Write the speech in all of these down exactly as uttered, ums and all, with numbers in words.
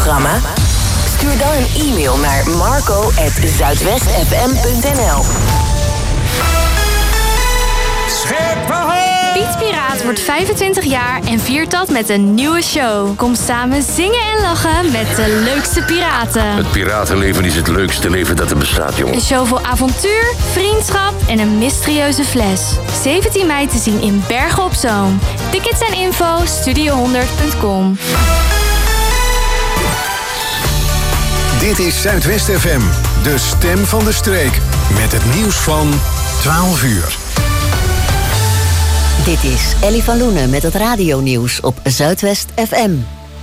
programma? Stuur dan een e-mail naar marco at zuidwest f m punt n l. Piet Piraat wordt vijfentwintig jaar en viert dat met een nieuwe show. Kom samen zingen en lachen met de leukste piraten. Het piratenleven is het leukste leven dat er bestaat, jongen. Een show vol avontuur, vriendschap en een mysterieuze fles. zeventien mei te zien in Bergen op Zoom. Tickets en info studio honderd punt com. Dit is Zuidwest F M, de stem van de streek. Met het nieuws van twaalf uur. Dit is Ellie van Loenen met het radionieuws op Zuidwest F M.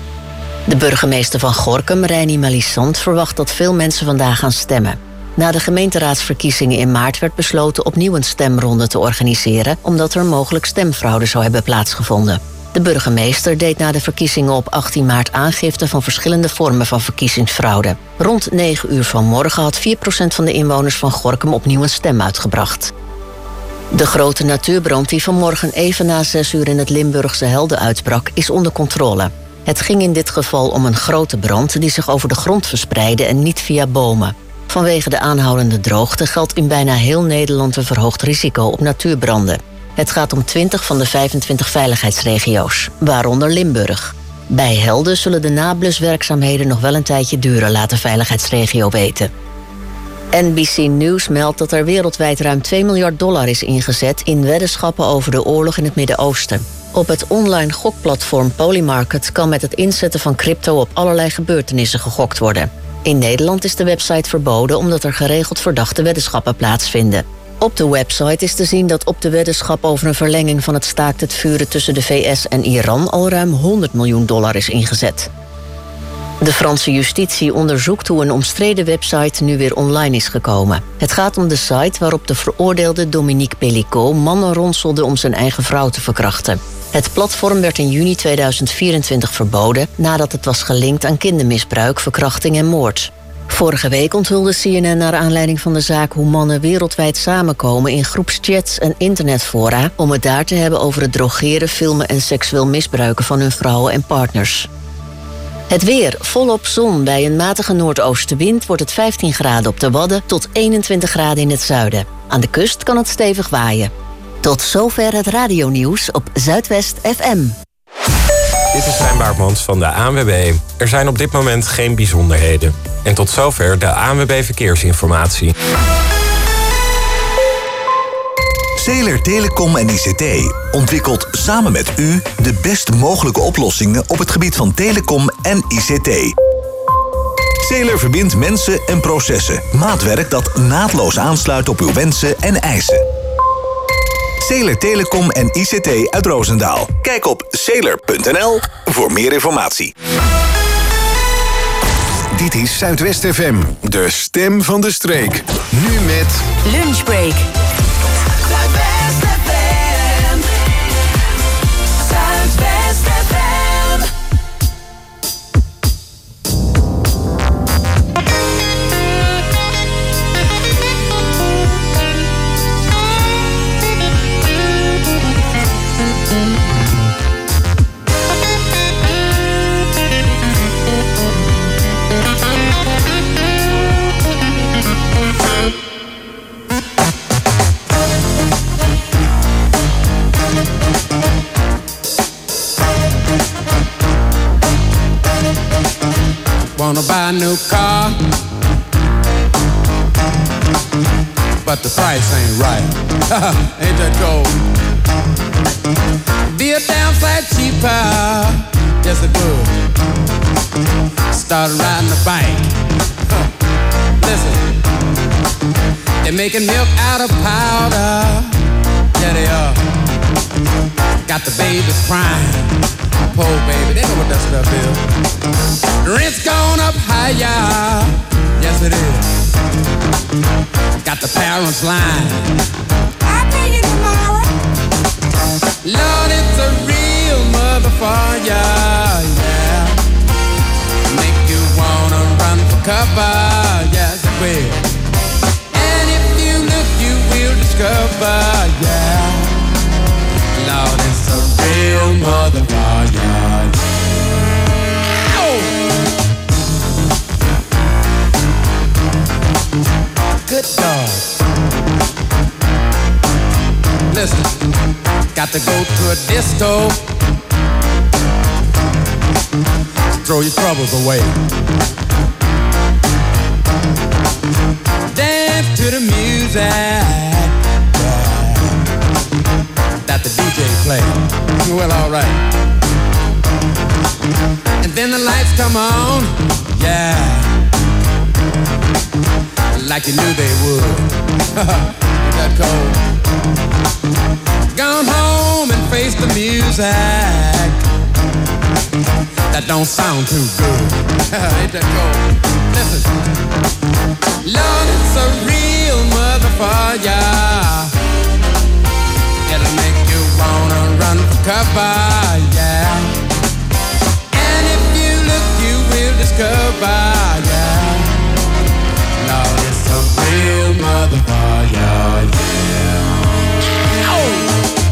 De burgemeester van Gorinchem, Reinier Malissant, verwacht dat veel mensen vandaag gaan stemmen. Na de gemeenteraadsverkiezingen in maart werd besloten opnieuw een stemronde te organiseren, omdat er mogelijk stemfraude zou hebben plaatsgevonden. De burgemeester deed na de verkiezingen op achttien maart aangifte van verschillende vormen van verkiezingsfraude. Rond negen uur vanmorgen had vier procent van de inwoners van Gorinchem opnieuw een stem uitgebracht. De grote natuurbrand die vanmorgen even na zes uur in het Limburgse Helden uitbrak, is onder controle. Het ging in dit geval om een grote brand die zich over de grond verspreidde en niet via bomen. Vanwege de aanhoudende droogte geldt in bijna heel Nederland een verhoogd risico op natuurbranden. Het gaat om twintig van de vijfentwintig veiligheidsregio's, waaronder Limburg. Bij Helden zullen de nabluswerkzaamheden nog wel een tijdje duren, laat de veiligheidsregio weten. N B C News meldt dat er wereldwijd ruim twee miljard dollar is ingezet in weddenschappen over de oorlog in het Midden-Oosten. Op het online gokplatform Polymarket kan met het inzetten van crypto op allerlei gebeurtenissen gegokt worden. In Nederland is de website verboden omdat er geregeld verdachte weddenschappen plaatsvinden. Op de website is te zien dat op de weddenschap over een verlenging van het staakt het vuren tussen de V S en Iran al ruim honderd miljoen dollar is ingezet. De Franse justitie onderzoekt hoe een omstreden website nu weer online is gekomen. Het gaat om de site waarop de veroordeelde Dominique Pellicot mannen ronselde om zijn eigen vrouw te verkrachten. Het platform werd in juni tweeduizend vierentwintig verboden nadat het was gelinkt aan kindermisbruik, verkrachting en moord. Vorige week onthulde C N N naar aanleiding van de zaak hoe mannen wereldwijd samenkomen in groepschats en internetfora om het daar te hebben over het drogeren, filmen en seksueel misbruiken van hun vrouwen en partners. Het weer, volop zon. Bij een matige noordoostenwind wordt het vijftien graden op de Wadden tot eenentwintig graden in het zuiden. Aan de kust kan het stevig waaien. Tot zover het radionieuws op Zuidwest F M. Dit is Stijn Baartmans van de A N W B. Er zijn op dit moment geen bijzonderheden. En tot zover de A N W B Verkeersinformatie. Zeeler Telecom en I C T ontwikkelt samen met u de best mogelijke oplossingen op het gebied van telecom en I C T. Zeeler verbindt mensen en processen. Maatwerk dat naadloos aansluit op uw wensen en eisen. Zeeler Telecom en I C T uit Roosendaal. Kijk op zeeler punt n l voor meer informatie. Dit is Zuidwest F M, de stem van de streek. Nu met Lunchbreak. Zuidwest F M. Zuidwest F M. Wanna buy a new car, but the price ain't right. Ain't that cold? Be a damn sight cheaper, yes it would. Started riding a bike. Huh. Listen, they're making milk out of powder. Yeah they are. Got the babies crying. Poor baby, they know what that stuff is. Rent's gone up higher, yes it is. Got the parents lying. I'll pay you tomorrow. Lord, it's a real motherfucker, yeah. Make you wanna run for cover, yes it will. And if you look, you will discover, yeah. Lord, it's a real motherfucker. Oh! Got to go to a disco. Throw your troubles away. Dance to the music, yeah, that the D J play. Well, all right. And then the lights come on, yeah, like you knew they would. Is that cold? Gone home and face the music. That don't sound too good. Ain't that cold? Listen. Lord, it's a real motherfucker. It'll make you wanna run for cover, yeah. And if you look, you will discover, yeah. Lord, it's a real motherfucker, yeah. Oh!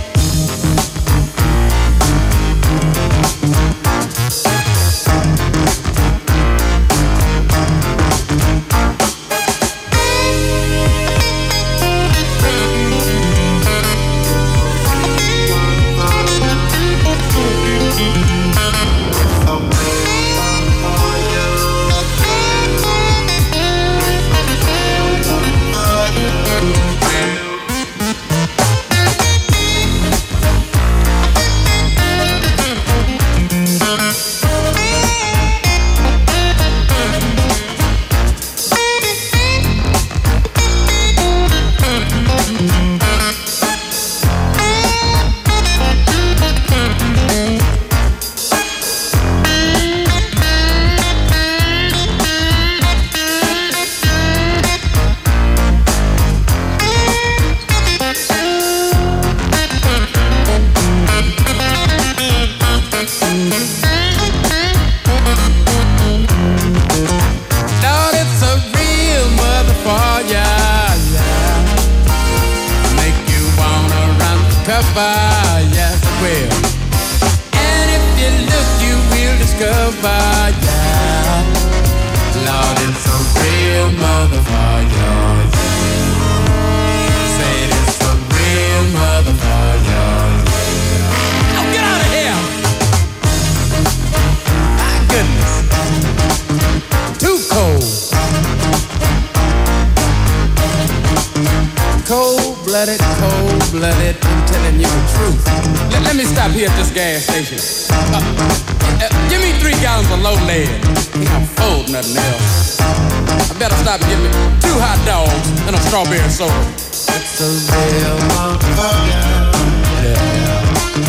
Cold-blooded, cold-blooded, I'm telling you the truth. Let, let me stop here at this gas station. Uh, uh, give me three gallons of low lead. I'm full, nothing else. I better stop and get me two hot dogs and a strawberry soda. It's a real motherfucker. Yeah.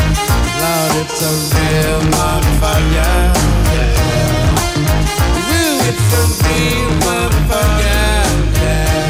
Lord, it's a real motherfucker. Yeah. Woo, it's a real motherfucker. Yeah.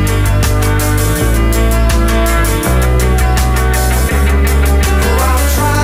Try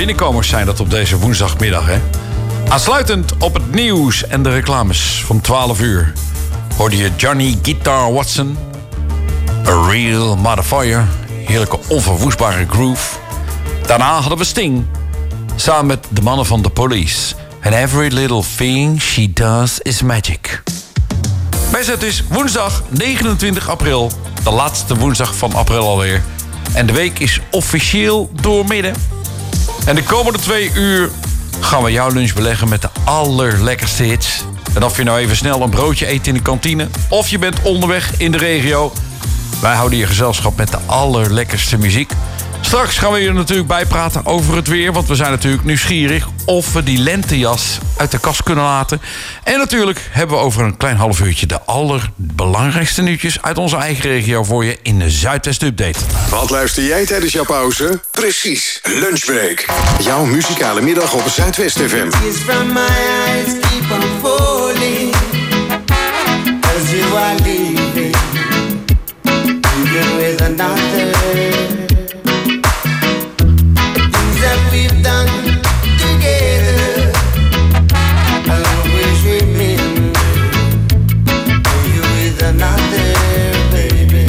binnenkomers zijn dat op deze woensdagmiddag, hè? Aansluitend op het nieuws en de reclames van twaalf uur... hoorde je Johnny Guitar Watson, A Real Motherfire, heerlijke onverwoestbare groove. Daarna hadden we Sting, samen met de mannen van The Police. And every little thing she does is magic. Mensen, het is woensdag negenentwintig april, de laatste woensdag van april alweer. En de week is officieel doormidden. En de komende twee uur gaan we jouw lunch beleggen met de allerlekkerste hits. En of je nou even snel een broodje eet in de kantine, of je bent onderweg in de regio, wij houden je gezelschap met de allerlekkerste muziek. Straks gaan we je er natuurlijk bijpraten over het weer, want we zijn natuurlijk nieuwsgierig of we die lentejas uit de kast kunnen laten. En natuurlijk hebben we over een klein half uurtje de allerbelangrijkste nieuwtjes uit onze eigen regio voor je in de Zuidwest Update. Wat luister jij tijdens jouw pauze? Precies, Lunchbreak. Jouw muzikale middag op Zuidwest F M. That we've done together, I'll always remember you with another, baby.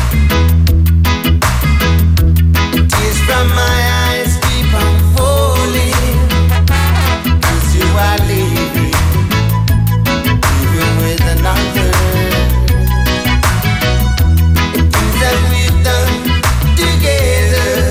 Tears from my eyes keep on falling, as you are leaving, even with another. Things that we've done together,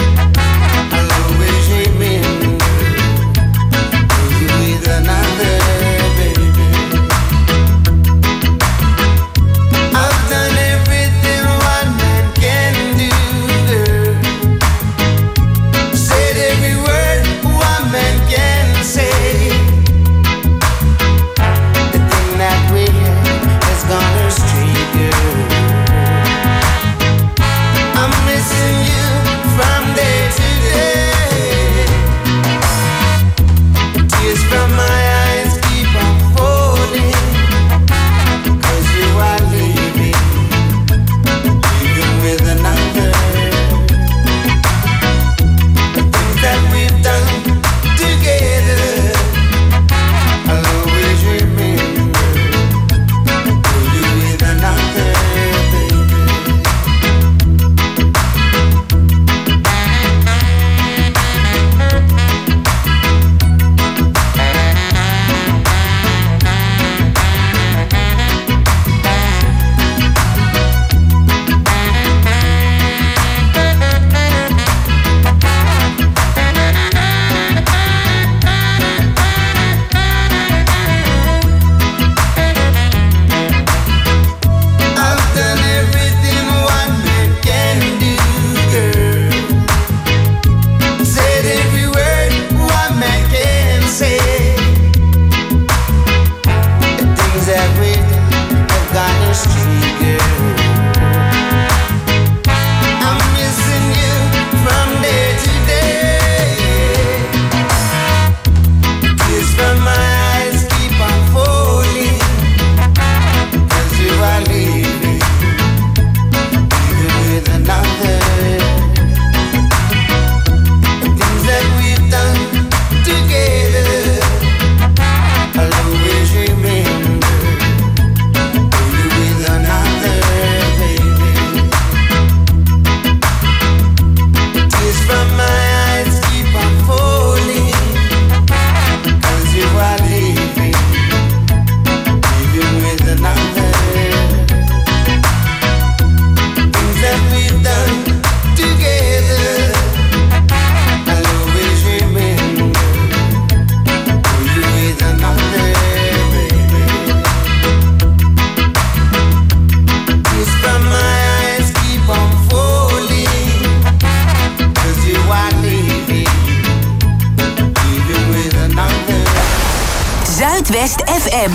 Zuidwest F M.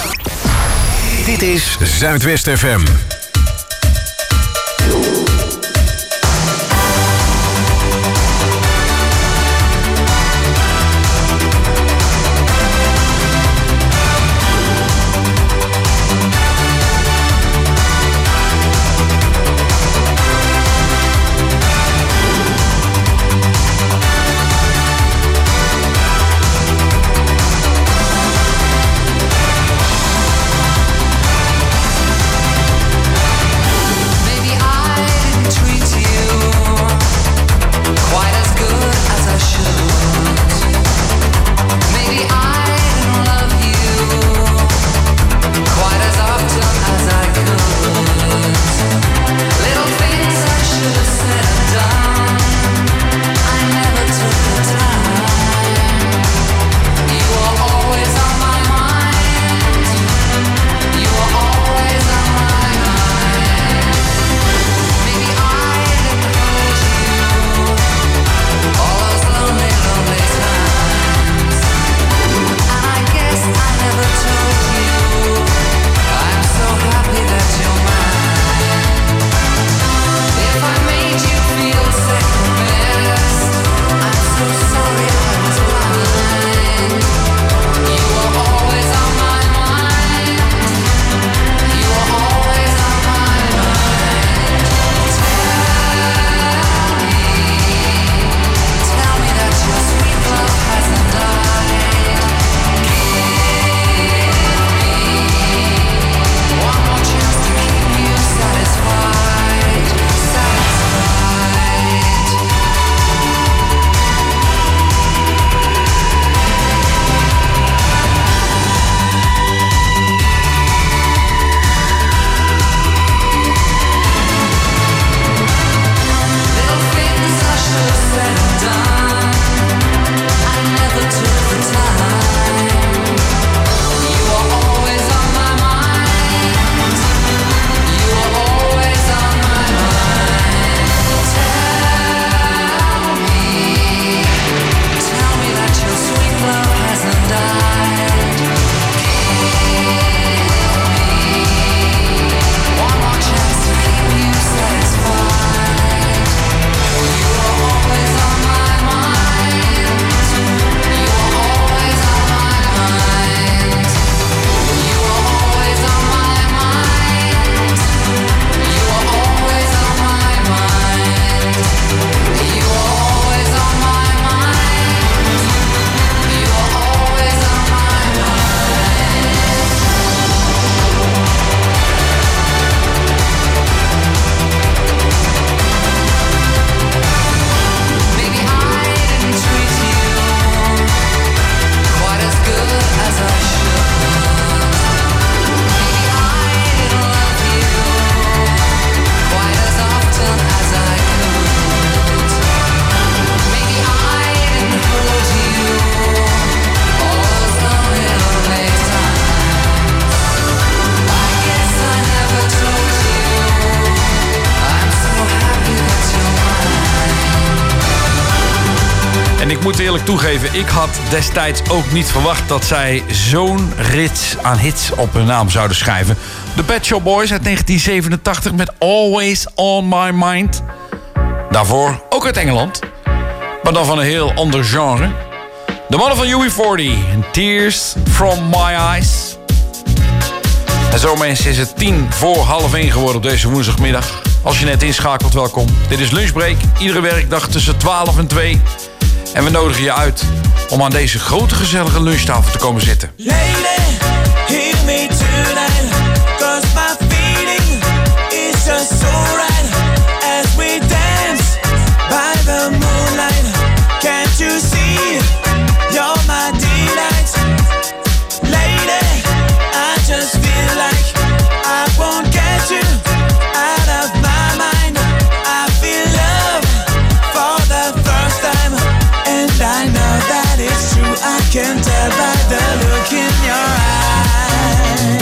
Dit is Zuidwest F M. En ik moet eerlijk toegeven, ik had destijds ook niet verwacht dat zij zo'n rits aan hits op hun naam zouden schrijven. De Pet Shop Boys uit negentien zevenentachtig met Always On My Mind. Daarvoor ook uit Engeland, maar dan van een heel ander genre. De mannen van U B veertig en Tears From My Eyes. En zo mensen is het tien voor half één geworden op deze woensdagmiddag. Als je net inschakelt, welkom. Dit is Lunchbreak, iedere werkdag tussen twaalf en twee. En we nodigen je uit om aan deze grote gezellige lunchtafel te komen zitten. Lady, hear me tonight, 'cause my feeling is just so right as we dance by the moonlight. Can't you see, you're my delight. Lady, I just feel like I won't get you out of my mind. I feel love for the first time, and I know that it's true. I can tell by the look in your eyes.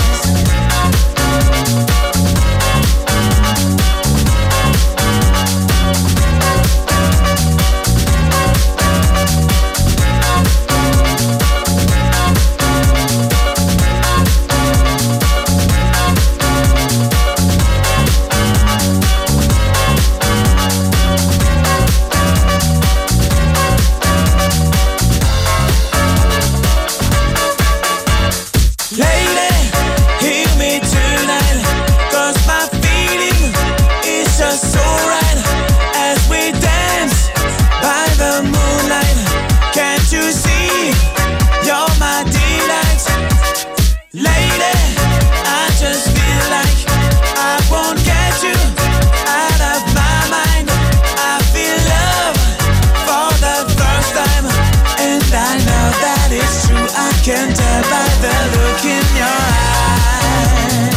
Can tell by the look in your eyes.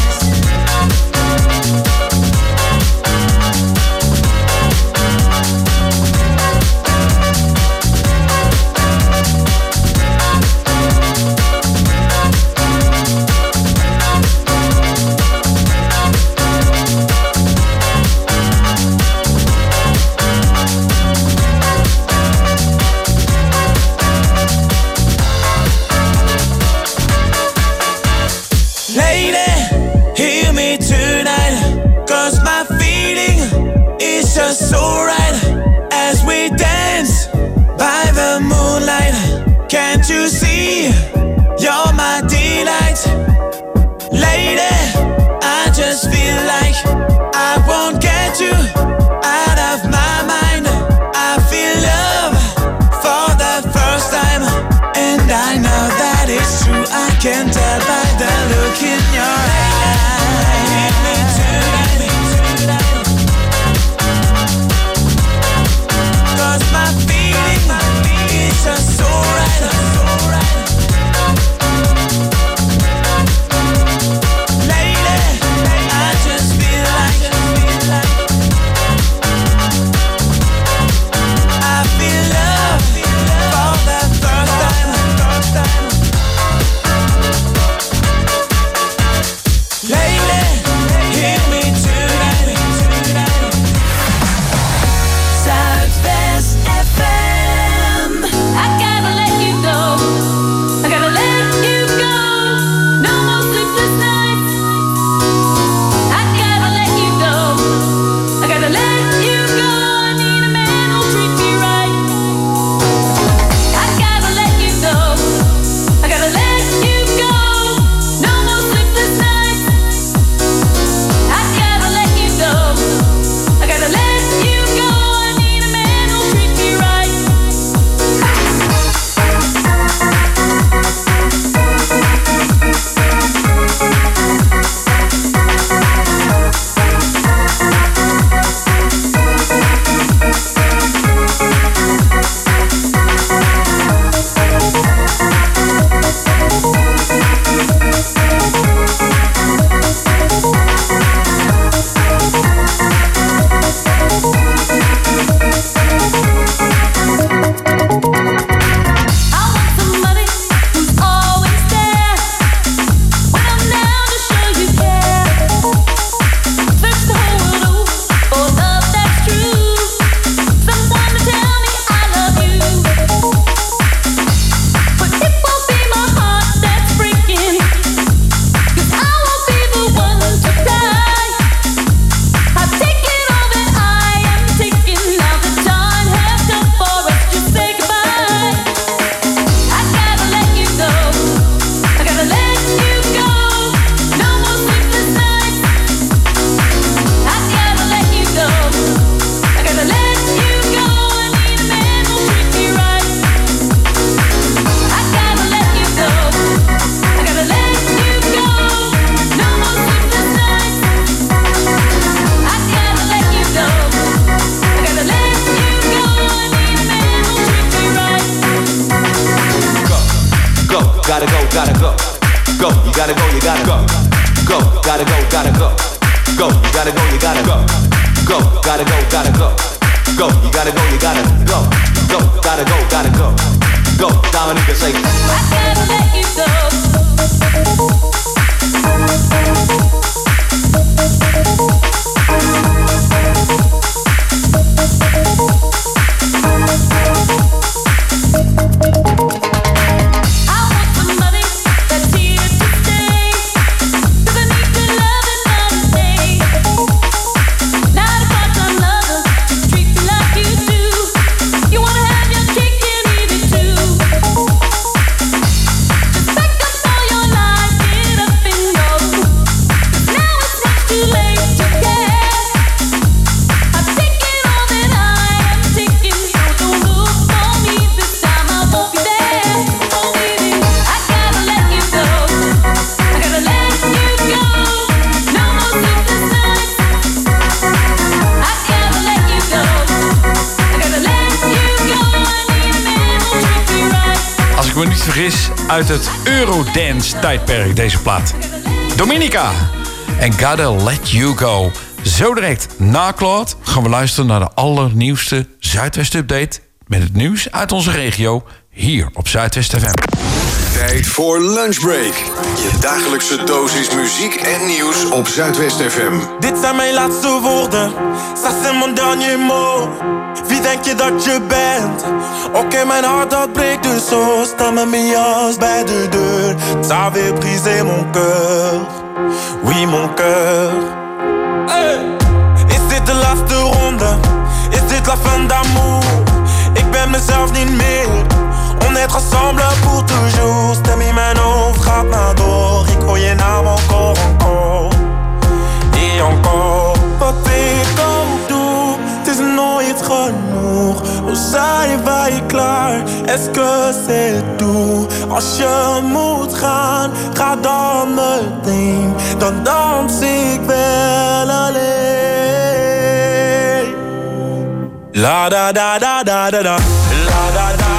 So right as we dance by the moonlight. Can't you see, you're my delight. Lady, I just feel like I won't get you out of my mind. I feel love for the first time, and I know that it's true. I can tell by the look in your eyes. Hear me tonight. My feeling is just so right, so right. Lady, I just feel like gotta go. Go, you gotta go, you gotta go. Go, gotta go, gotta go. Go, you gotta go, you gotta go. Go, gotta go, gotta go. Go, you gotta go, you gotta go. Go, gotta go, gotta go. Go, Dominica, say. I gotta let you go. Vergis uit het Eurodance-tijdperk, deze plaat. Dominica en Gotta Let You Go. Zo direct na Claude gaan we luisteren naar de allernieuwste Zuidwest-update met het nieuws uit onze regio hier op Zuidwest F M. Tijd voor Lunchbreak. Je dagelijkse dosis muziek en nieuws op Zuidwest F M. Dit zijn mijn laatste woorden, ça c'est mon dernier mot. Wie denk je dat je bent? Oké, okay, mijn hart dat breekt dus zo. Sta met mijn jas bij de deur. Ça avait brisé mon cœur. Oui, mon cœur. Hey. Is dit de laatste ronde? Is dit la fin d'amour? Ik ben mezelf niet meer. On est ensemble pour toujours. Stem in mijn hoofd gaat maar door. Ik hoor je naam encore, encore. Et encore. Wat ik ook doe, het is nooit genoeg. Hoe zijn wij klaar? Est-ce que c'est tout? Als je moet gaan, ga dan meteen. Dan dans ik wel alleen. La da da da da da da. La da da.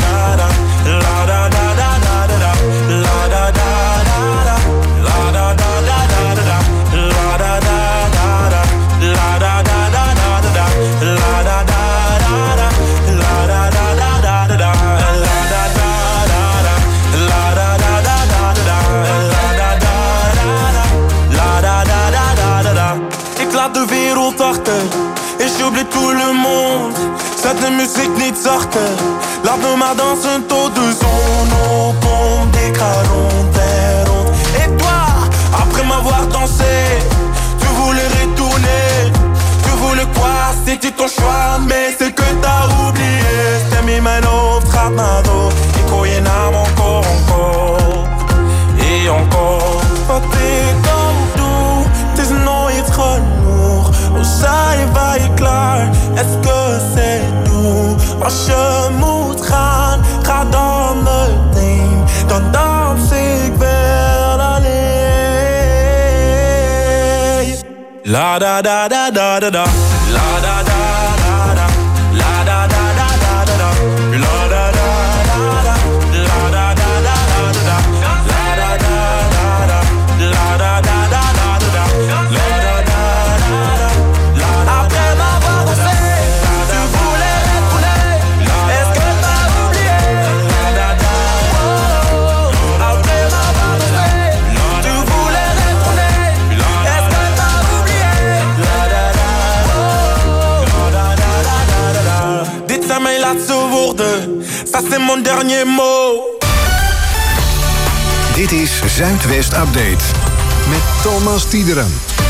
De wereld achter, et j'oublie tout le monde. Zet de muziek niet zachter, laat me maar dansen tot de zon opkomt. Ik ga rond en rond. Et toi, après m'avoir dansé, tu voulais retourner. Tu voulais quoi, c'était ton choix, mais c'est que t'as oublié. Stem in mijn hoofd gaat maar door. Ik hoor je naam encore, encore. Et encore. Wat ik ook doe, het is nooit genoeg. Hoe zijn wij klaar? Est-ce que c'est tout? Als je moet gaan, ga dan meteen. Dan dans ik wel alleen. La da da da da da da. La da da da da. La da da da da da da. La da da da da. La da da da da da. La da da da da. La da da da da da. La da da da da. Après m'avoir dansé, tu voulais retourner. Est-ce que t'as oublié? Après m'avoir dansé, tu voulais retourner. Est-ce que t'as oublié? Dit zijn mijn laatste woorden, ça c'est mon dernier mot. Dit is Zuidwest Update met Thomas Tiederen.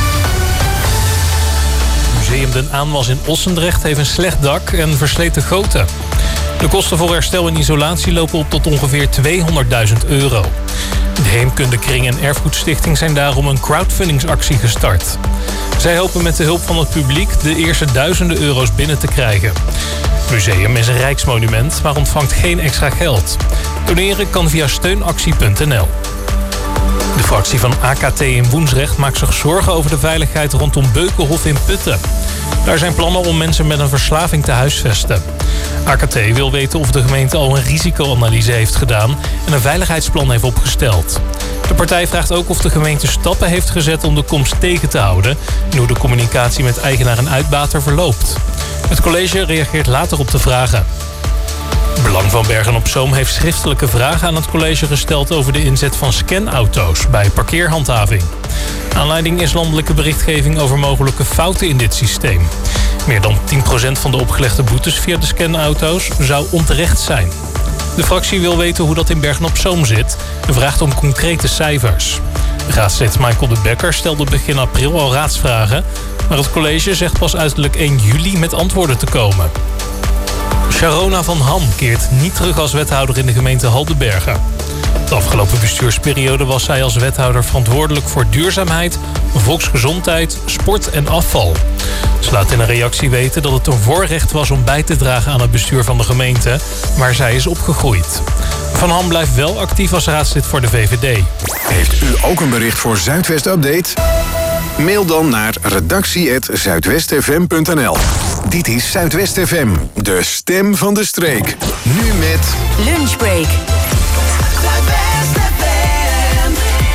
Museum Den Aanwas in Ossendrecht heeft een slecht dak en versleten goten. De kosten voor herstel en isolatie lopen op tot ongeveer tweehonderdduizend euro. De Heemkundekring en Erfgoedstichting zijn daarom een crowdfundingsactie gestart. Zij hopen met de hulp van het publiek de eerste duizenden euro's binnen te krijgen. Het museum is een rijksmonument, maar ontvangt geen extra geld. Doneren kan via steunactie punt n l. De fractie van A K T in Woensdrecht maakt zich zorgen over de veiligheid rondom Beukenhof in Putten. Daar zijn plannen om mensen met een verslaving te huisvesten. A K T wil weten of de gemeente al een risicoanalyse heeft gedaan en een veiligheidsplan heeft opgesteld. De partij vraagt ook of de gemeente stappen heeft gezet om de komst tegen te houden en hoe de communicatie met eigenaar en uitbater verloopt. Het college reageert later op de vragen. Belang van Bergen-op-Zoom heeft schriftelijke vragen aan het college gesteld over de inzet van scanauto's bij parkeerhandhaving. Aanleiding is landelijke berichtgeving over mogelijke fouten in dit systeem. Meer dan tien procent van de opgelegde boetes via de scanauto's zou onterecht zijn. De fractie wil weten hoe dat in Bergen-op-Zoom zit en vraagt om concrete cijfers. Raadslid Michael de Bekker stelde begin april al raadsvragen, maar het college zegt pas uiterlijk één juli met antwoorden te komen. Sharona van Ham keert niet terug als wethouder in de gemeente Haldenbergen. De afgelopen bestuursperiode was zij als wethouder verantwoordelijk voor duurzaamheid, volksgezondheid, sport en afval. Ze laat in een reactie weten dat het een voorrecht was om bij te dragen aan het bestuur van de gemeente, waar zij is opgegroeid. Van Ham blijft wel actief als raadslid voor de V V D. Heeft u ook een bericht voor Zuidwest Update? Mail dan naar redactie apenstaartje zuidwest f m punt n l. Dit is Zuidwest F M, de stem van de streek. Nu met Lunchbreak. Zuidwest F M.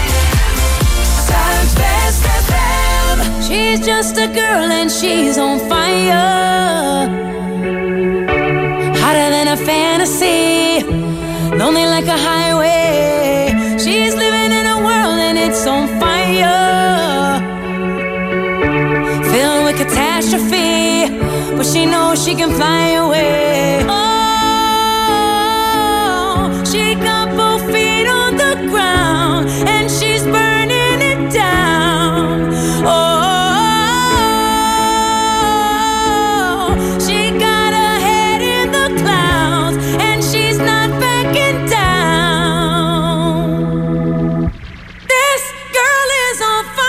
Zuidwest F M. She's just a girl and she's on fire. Hotter than a fantasy. Lonely like a highway. She's living in a world and it's on fire. Filled with catastrophe, but she knows she can fly away. Oh, she got both feet on the ground and she's burning it down. Oh, she got her head in the clouds and she's not backing down. This girl is on fire.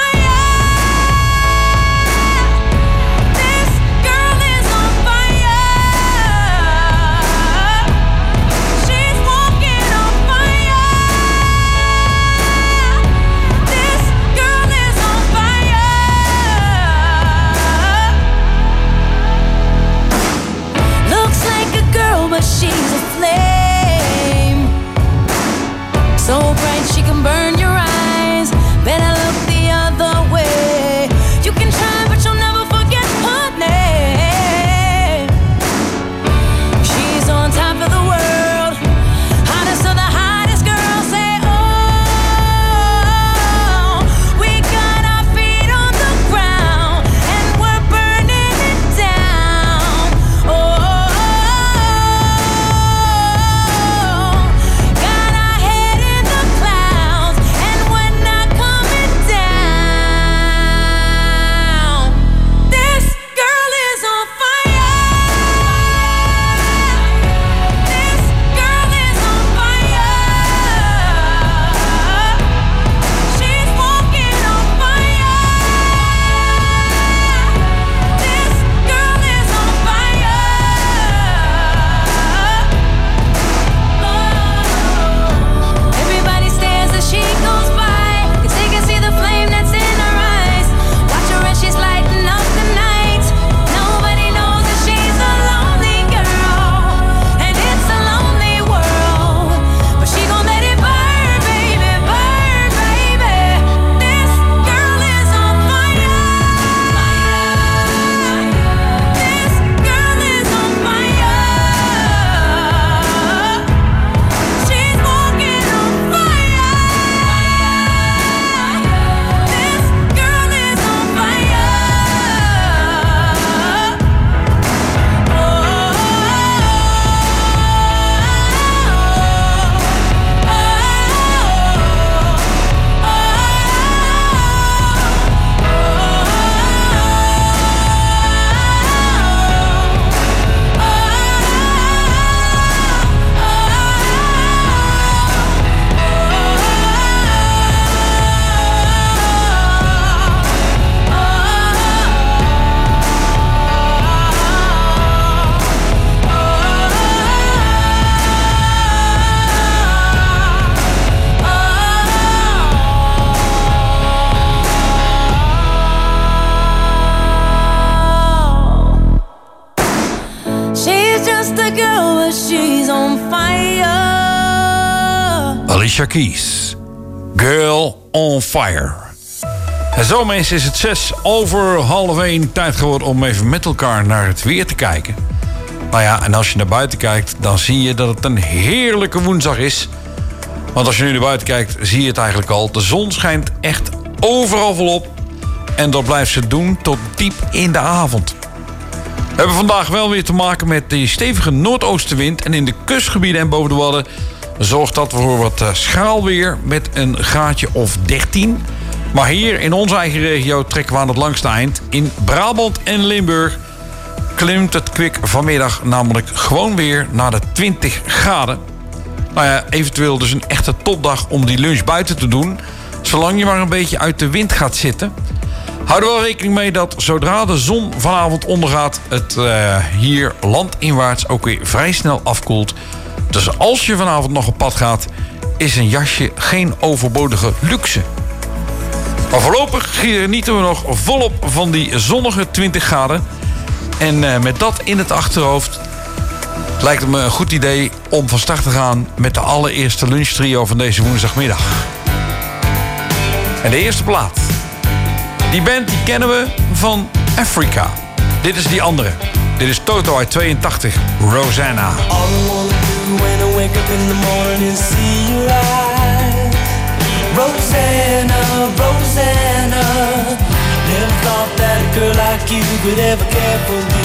just a girl, but she's on fire. Alicia Keys, Girl on Fire. En zo mensen is het zes over half één tijd geworden om even met elkaar naar het weer te kijken. Nou ja, en als je naar buiten kijkt, dan zie je dat het een heerlijke woensdag is. Want als je nu naar buiten kijkt, zie je het eigenlijk al. De zon schijnt echt overal volop. En dat blijft ze doen tot diep in de avond. We hebben vandaag wel weer te maken met die stevige noordoostenwind. En in de kustgebieden en boven de Wadden zorgt dat voor wat schraal weer met een graadje of dertien. Maar hier in onze eigen regio trekken we aan het langste eind. In Brabant en Limburg klimt het kwik vanmiddag namelijk gewoon weer naar de twintig graden. Nou ja, eventueel dus een echte topdag om die lunch buiten te doen. Zolang je maar een beetje uit de wind gaat zitten. Houd er wel rekening mee dat zodra de zon vanavond ondergaat, het uh, hier landinwaarts ook weer vrij snel afkoelt. Dus als je vanavond nog op pad gaat, is een jasje geen overbodige luxe. Maar voorlopig genieten we nog volop van die zonnige twintig graden. En uh, met dat in het achterhoofd lijkt het me een goed idee om van start te gaan met de allereerste lunchtrio van deze woensdagmiddag. En de eerste plaat. Die band die kennen we van Africa. Dit is die andere. Dit is Toto uit tweeëntachtig, Rosanna. All I wanna do when I wake up in the morning is see you rise. Rosanna, Rosanna. Never thought that a girl like you could ever care for me.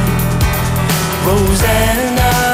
Rosanna.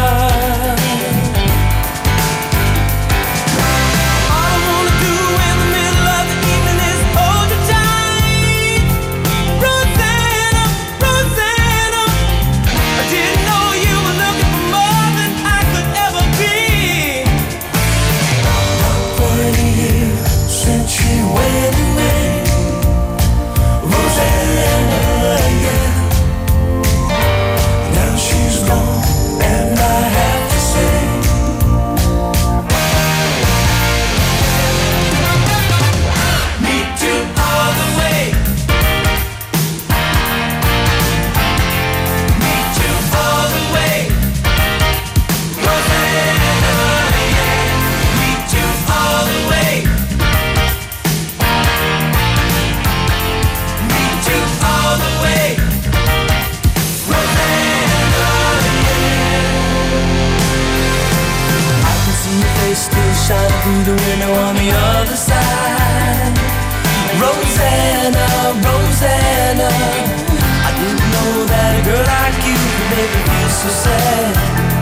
Through the window on the other side. Rosanna, Rosanna. I didn't know that a girl like you could make me feel so sad.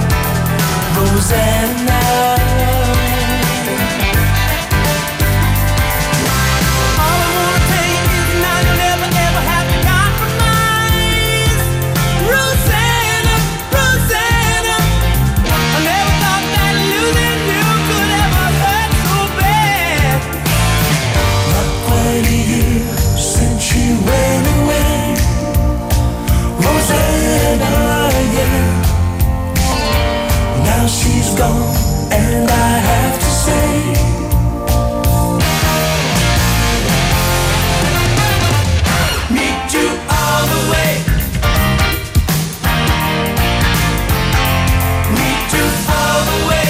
Rosanna. All I wanna tell you is now you'll never ever have to compromise. Rosanna, Rosanna. I never thought that losing you could ever hurt so bad. Not quite a year since she went away. Rosanna, yeah. Now she's gone, and I have to say, meet you all the way. Meet you all the way.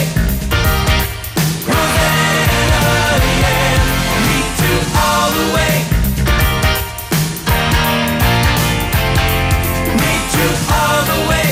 Rosanna, yeah. Meet you all the way. Meet you all the way.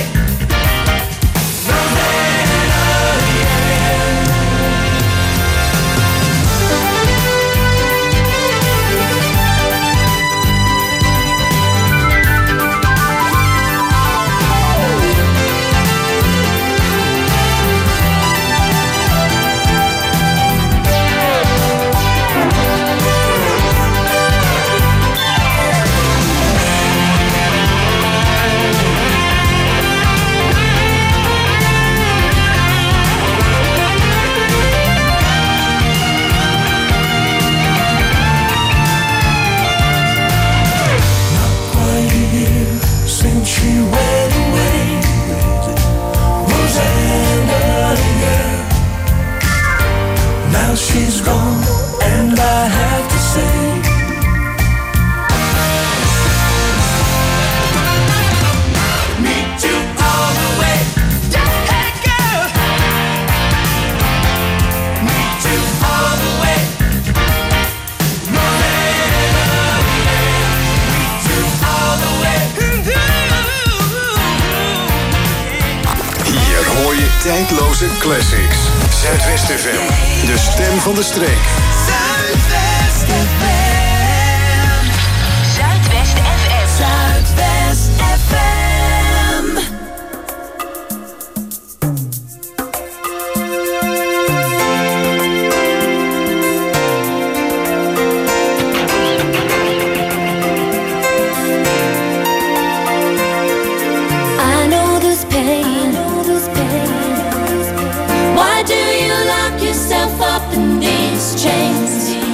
She's gone, and I have to say, meet you all the way. Tijdloze classics. Zuidwest F M, de stem van de streek. Zuidwest F M. Zuidwest F M. Zuidwest F M. I know this pain. Why do you lock yourself up in these chains?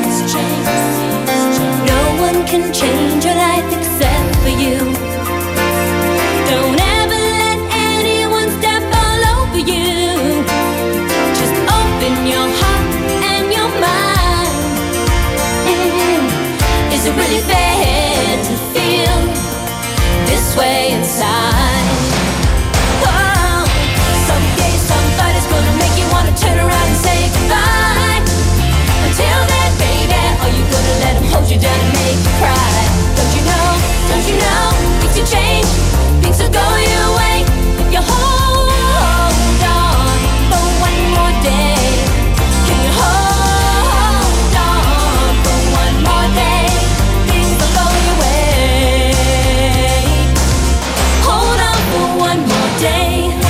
No one can change your life except for you. Don't ever let anyone step all over you. Just open your heart and your mind. Mm. Is it really fair to feel this way inside? Oh, someday somebody's gonna make you wanna turn around and say goodbye. Until then, baby, are you gonna let him hold you down and make you cry? Don't you know, don't you know, things will change, things will go your way. If you hold on for one more day, can you hold on for one more day? Things will go your way. Hold on for one more day.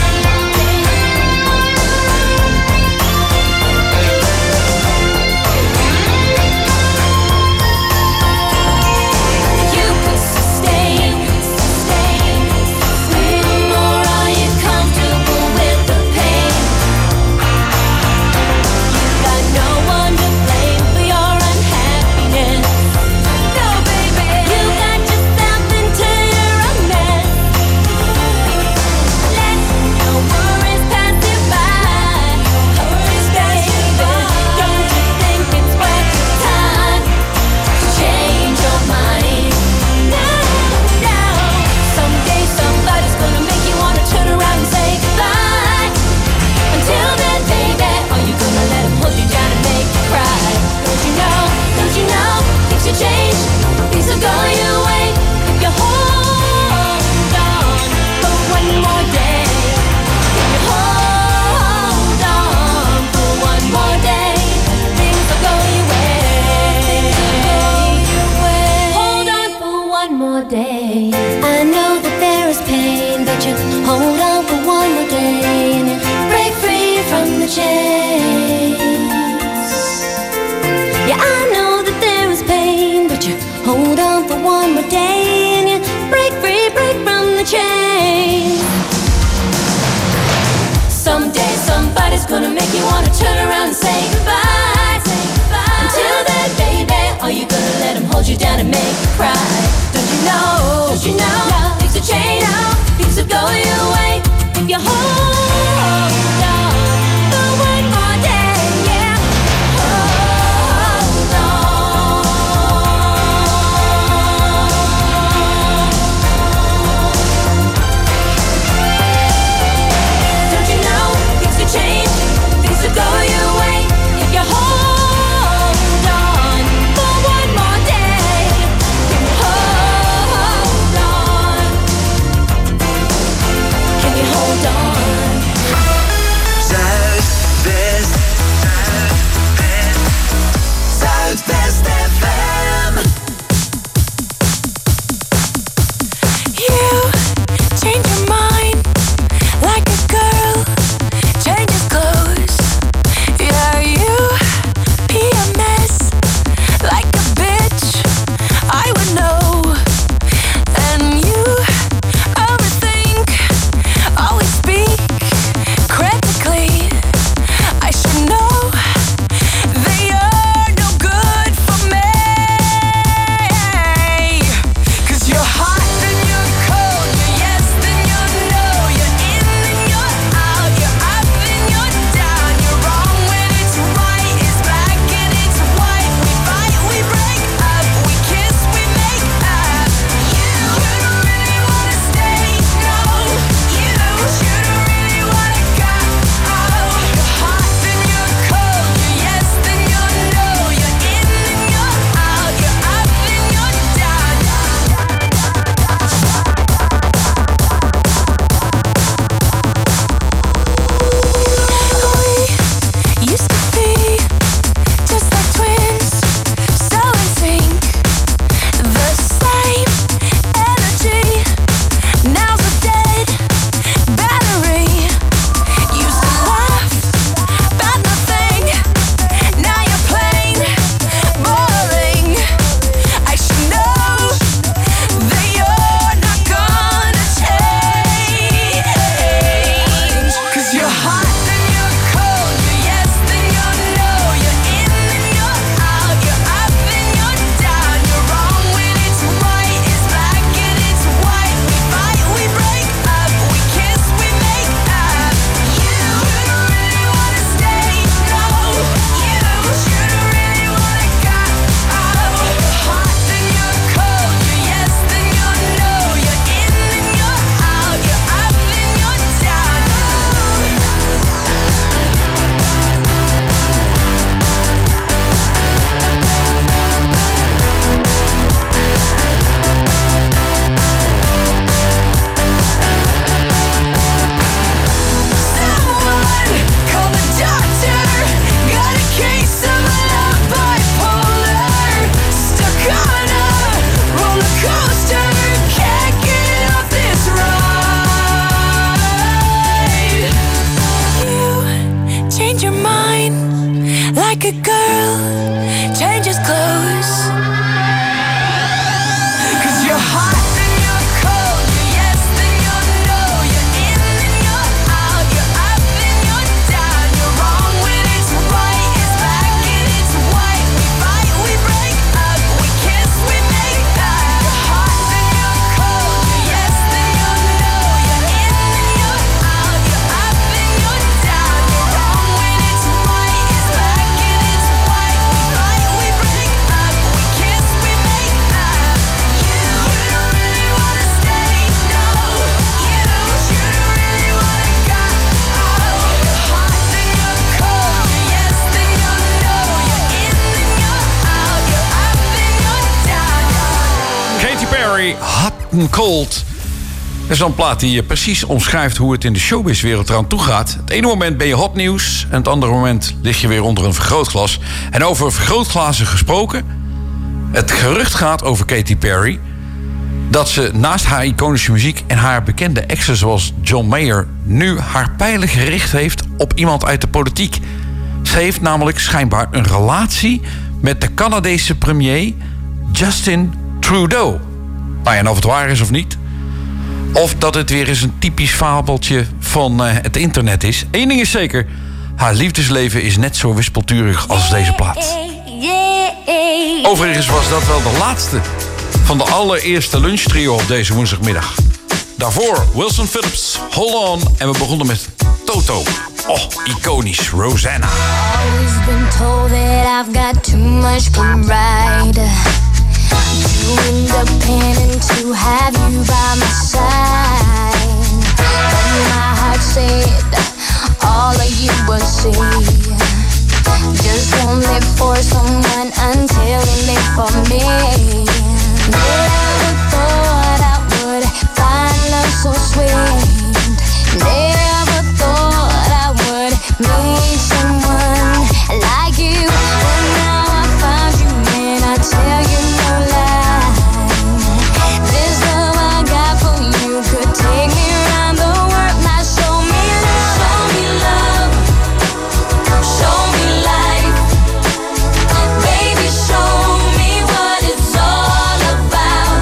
You could sustain, sustain, mm, or are you comfortable with the pain? You got no one to blame for your unhappiness. No, baby, you got yourself into a mess. Let your worries pass you by. Worries pass you by. Don't you think it's worth your time to change your mind? No, no. Someday somebody's gonna make you wanna turn around and say goodbye. Until then, baby, are you gonna let him hold you down and make you cry? Don't you know, don't you know, things will change, things will go your way. If you hold on for one more day, if you hold on for one more day, things will go your way. Hold on for one more day. I know that there is pain, but you hold on for one more day and you break free from the chains. Yeah, I know that there is pain, but you hold on for one more day and you break free, break from the chains. Someday somebody's gonna make you wanna turn around and say goodbye. Say goodbye. Until then, baby, are you gonna let him hold you down and make you cry? Don't you know, don't you know, things will change, things will go your way. If you hold on for one more day, yeah. Hold on. Don't you know, things will change, things will go your way. If you hold on for one more day, can you hold naked girl changes clothes. 'Cause you're hot and you're cold, you're yes and you're no, you're in and you're out, you're up and you're down, you're wrong when it's right, it's black and it's white. We fight, we break up, we kiss, we make up. You're hot and you're cold, you're yes and you're no, you're in and you're out, you're up and you're down, you're wrong when it's right, it's black and it's white. We fight, we break up, we kiss, we make up. You, you don't really wanna stay, no. You, you don't really wanna go. You're hot and you're cold, you're yes and you're no, you're in and you're out, you're up and you're down. Katy Perry, Hot and Cold. Dat is een plaat die precies omschrijft hoe het in de showbizwereld eraan toe gaat. Het ene moment ben je hot nieuws en het andere moment lig je weer onder een vergrootglas. En over vergrootglazen gesproken, het gerucht gaat over Katy Perry dat ze naast haar iconische muziek en haar bekende exen zoals John Mayer nu haar pijlen gericht heeft op iemand uit de politiek. Ze heeft namelijk schijnbaar een relatie met de Canadese premier Justin Trudeau. Nou ja, en of het waar is of niet, of dat het weer eens een typisch fabeltje van uh, het internet is. Eén ding is zeker, haar liefdesleven is net zo wispelturig als deze plaat. Overigens was dat wel de laatste van de allereerste lunchtrio op deze woensdagmiddag. Daarvoor Wilson Phillips, Hold On. En we begonnen met Toto. Oh, iconisch, Rosanna. Always been told that I've got too much pride. Too independent to have you by my side. But my heart said all of you would see. Just won't live for someone until you live for me. Never thought I would find love so sweet. Never thought I would meet someone like you. But now I found you and I tell you no lie. This love I got for you could take me around the world. Now show me love, show me love, show me life. Baby, show me what it's all about.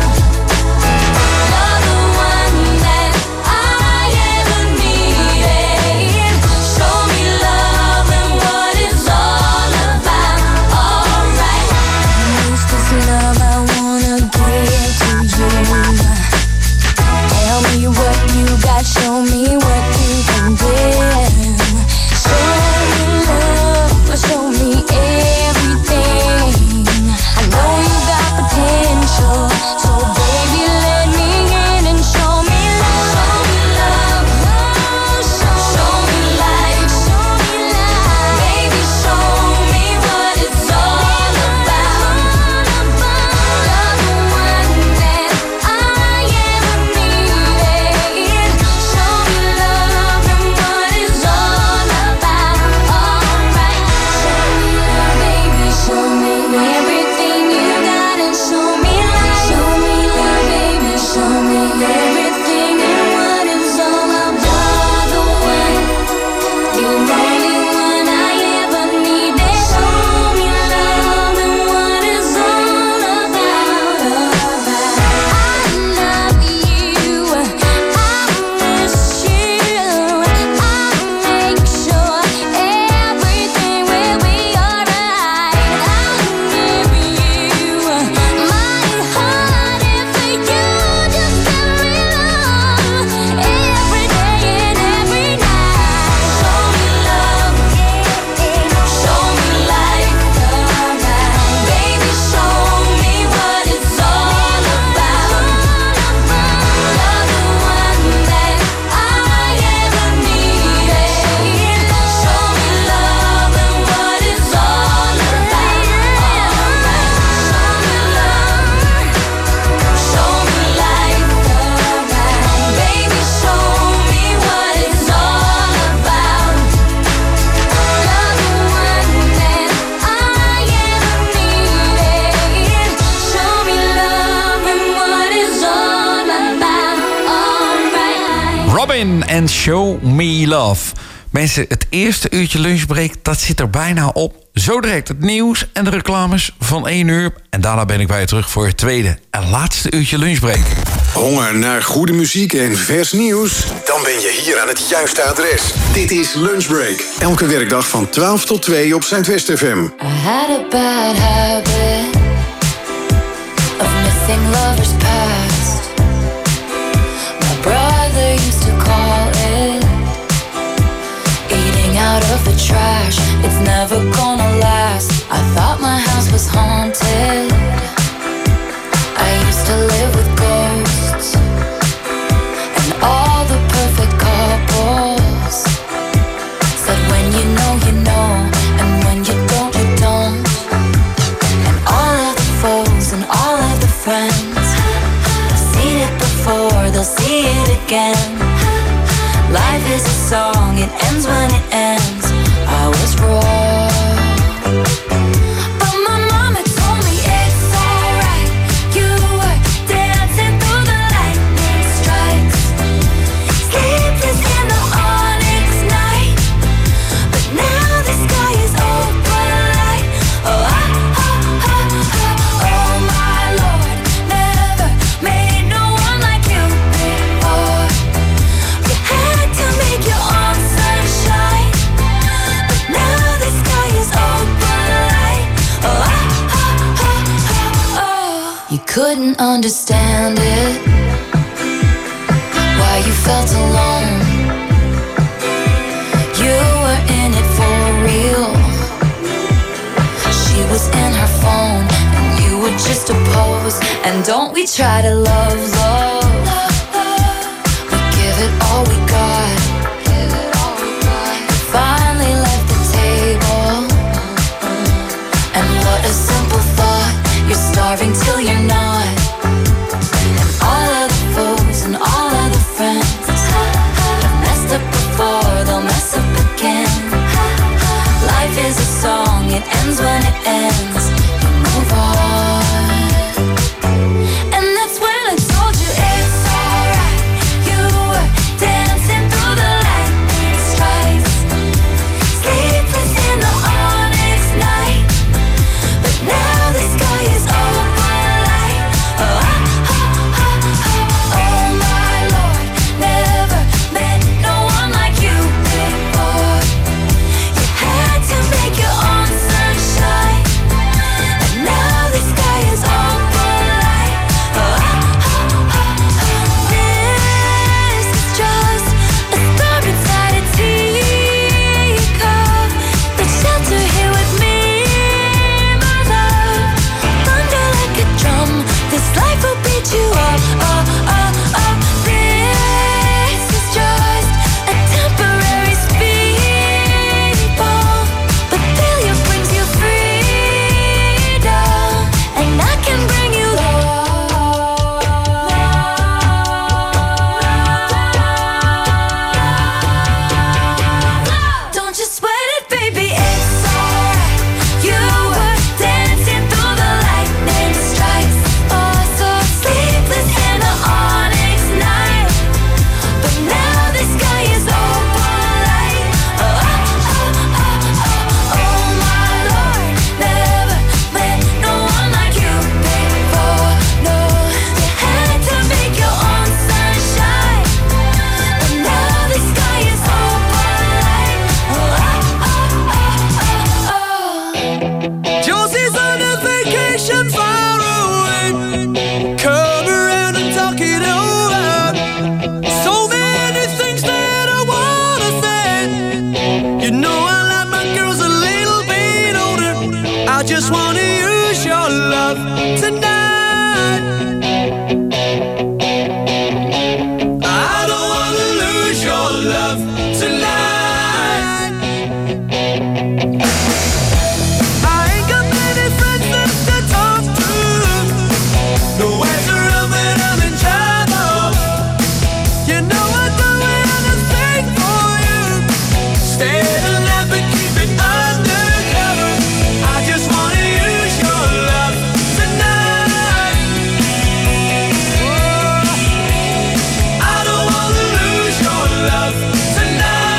You're the one that I ever needed. Show me love and what it's all about. Alright. Use this love I wanna give to you. Tell me what you got, show me what you can give. Show me love, show me everything. I know you got potential, so baby let me in and show me love. Show me love, show me life. Baby, show me what it's all about. You're the one that I ever needed. Show me love and what it's all about. Alright. Show me love, baby, show me everything you got and show me life. Show me love, baby, show me everything and what it's all about. You're the one, the only one I ever needed. Show me love and what it's all about. I love you, I miss you, I make sure everything will be alright. I'll give you my heart if you just give me love every day and every night. Show me love, show me life, baby, show me what it's all about. You're the one that I ever needed. Show me love and what it's all about. Alright, show me love, show me life, baby, show me what it's all about. You're the one that I ever needed. Show me love and what it's all about. Alright. Robin en Show Me Love. Mensen, het eerste uurtje lunchbreak, dat zit er bijna op. Zo direct het nieuws en de reclames van één uur. En daarna ben ik bij je terug voor het tweede en laatste uurtje lunchbreak. Honger naar goede muziek en vers nieuws? Dan ben je hier aan het juiste adres. Dit is Lunchbreak. Elke werkdag van twaalf tot twee op Zuidwest F M. I had a bad habit of missing lovers past. My brother used to call it eating out of the trash. It's never gonna last. I thought my house was haunted. I used to live with ghosts and all the perfect couples said when you know, you know, and when you don't, you don't. And all of the foes and all of the friends, they've seen it before, they'll see it again. Life is a song, it ends when it ends. I was wrong, but my mama told me it's alright. You were dancing through the lightning strikes, sleepless in the onyx night. But now the sky is open light. Oh, ah, ah, ah, ah. Oh my Lord, never made no one like you before. You had to make your own sunshine, but now the sky is open light. Oh, ah, ah, ah, ah, oh. You couldn't understand it, why you felt alone. You were in it for real. She was in her phone and you were just a pose. And don't we try to love, love. We give it all we got. We finally left the table. And what a simple thought. You're starving till you're not. And all of the foes and all of the friends have messed up before, they'll mess up again. Life is a song, it ends when it ends. You move on. And that's when I told you it's alright. You were dancing through the lightning strikes, sleepless in the onyx night. But now the sky is open light. Oh, ah, ah, ah, ah. Oh my Lord, never met no one like you before. You had to make your own sunshine, and now the sky is open light. Oh, ah, ah, ah, ah. This is just a storm inside a teacup. But shelter here with me, my love. Thunder like a drum, this life will beat you up. Oh, oh, oh. This is just a temporary speed bump, but failure brings you freedom, and I can bring you love. Don't you sweat it, baby, it's alright. You were dancing through the lightning strikes, oh so sleepless in the onyx night. But now the sky is open light. Oh, ah, ah, ah, ah. Oh my Lord, never met no one like you before. No, you had to make your own sunshine, but now the sky is open light. Oh, ah, ah, ah, ah, oh. Josie's on a vacation far away. Come around and talk it over. So many things that I wanna say. You know I like my girls a little bit older. I just wanna use your love tonight. I don't wanna lose your love tonight. I ain't got many friends left to talk to. Nowhere's around when I'm in trouble. You know I'd do anything for you. Stay alive but keep it undercover. I just wanna use your love tonight. Oh, I don't wanna lose your love tonight.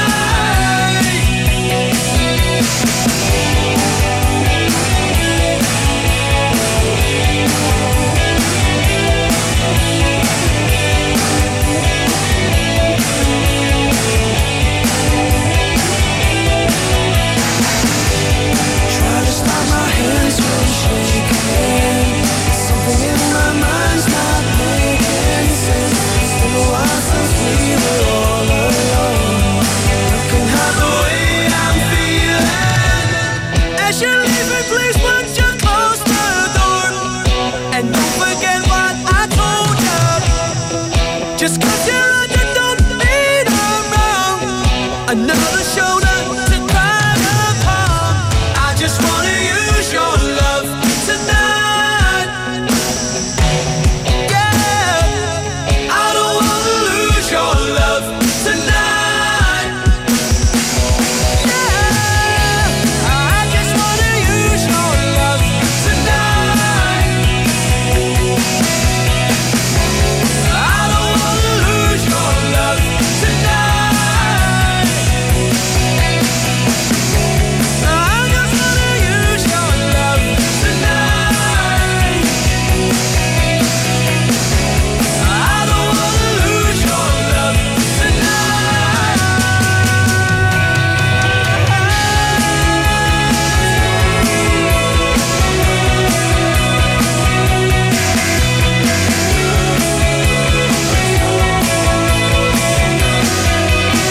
Another show